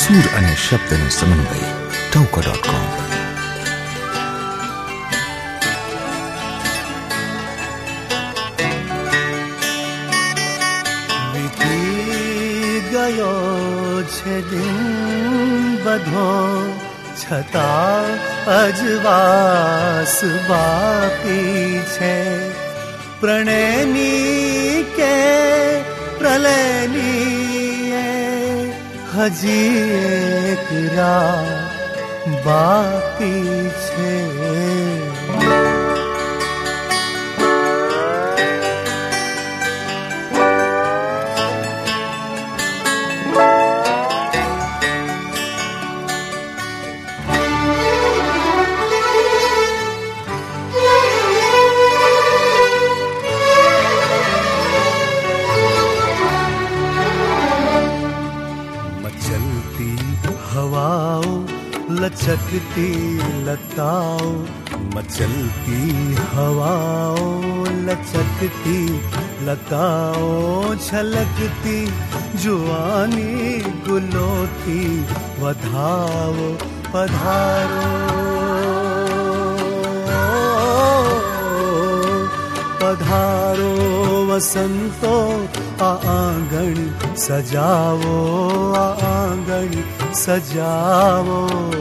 સૂર અને શબ્દનો સમન્વય. Tauka.com. ગયો છે દિન બધો છતાં અજવાસ બાકી છે. પ્રણયની કે પ્રલયની હજી એક રાત બાકી છે. लचकती लताओ मचलती हवाओ लचकती लताओ छलकती जुआनी गुलोथी વધાવો પધારો પધારો વસંતો આ આંગણ સજાવો આ આંગણ સજાવો.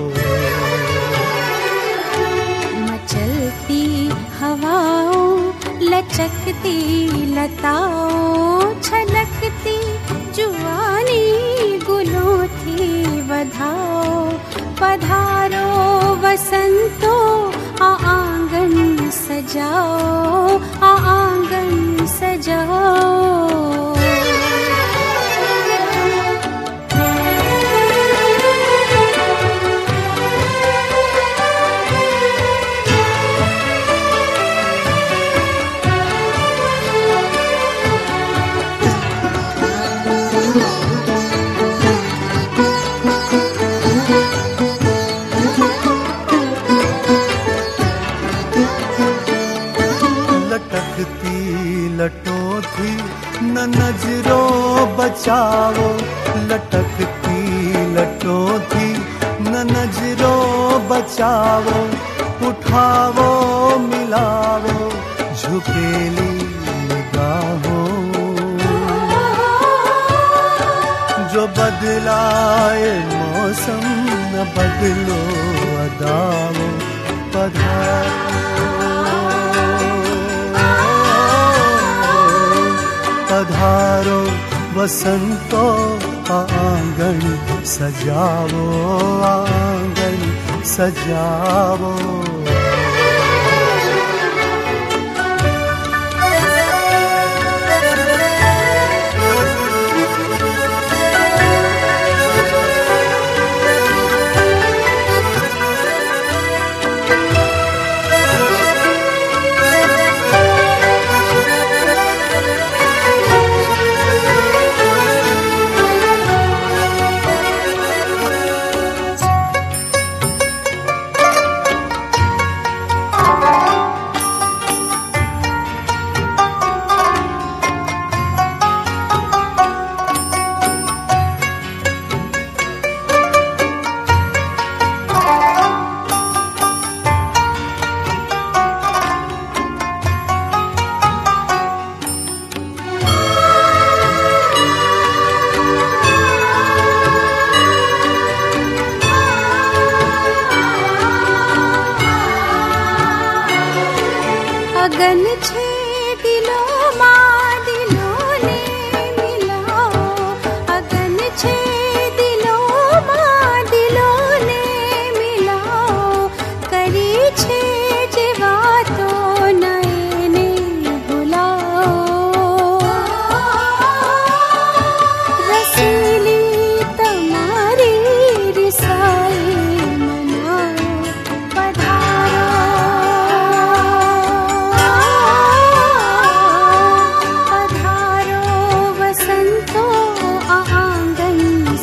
મચલતી હવાઓ લચકતી લતાઓ છલકતી જુવાની ગુલોથી વધાઓ પધારો વસંતો આ આંગણ સજાઓ આ આંગણ સજાઓ. लटोथी न नजरो बचाओ लटकती लटोथी न नजरो बचाओ उठाओ मिलाओ झुकेली निगाहो जो बदलाए मौसम न बदलो अदाओ पधारो पधारो वसंतो आंगन सजावो आंगन सजावो. અગન છે દિલોમાં દિલોને મિલાઓ અગન છે દિલોમાં દિલોને મિલાઓ કરી છે જે વાતો નયને ભૂલાઓ રસીલી તમારી રિસાઈ મનાઓ પધારો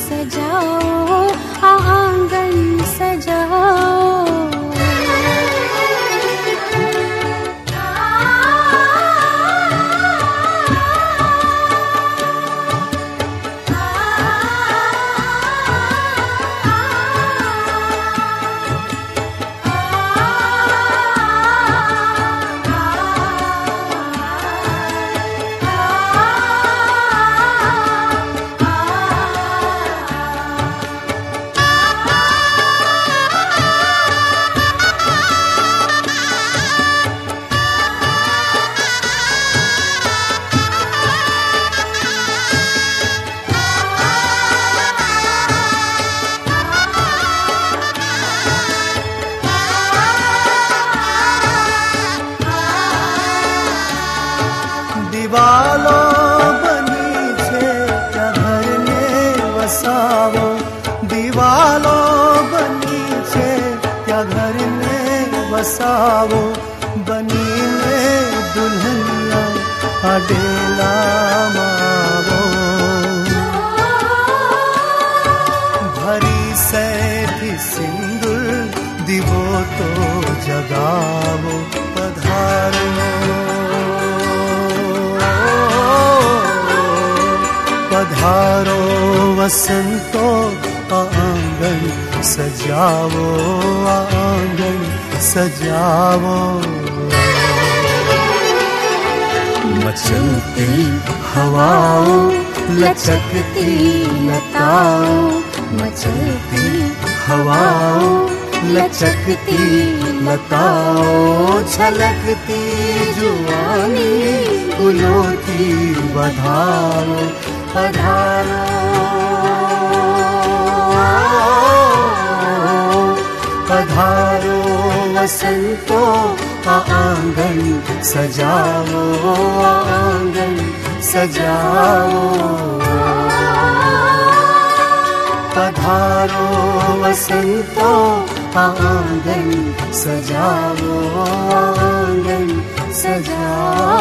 बसावो, दीवालों बनीचे या घर में बसावो, बनी में दुल्हनिया अडेला मावो। भरी सैथी सिंदूर दिवो तो जगावो, पधारो पधारो वसंतो आंगन सजावो, आंगन सजावो। मचलती हवाओं लचकती लताओं, मचलती हवाओं लचकती लताओं, छलकती जुआनी गुलों की बधाओ, पधारो पधारो वसंतो आंगन सजाओ, आंगन सजाओ। पधारो वसंतो आंगन सजाओ, आंगन सजाओ।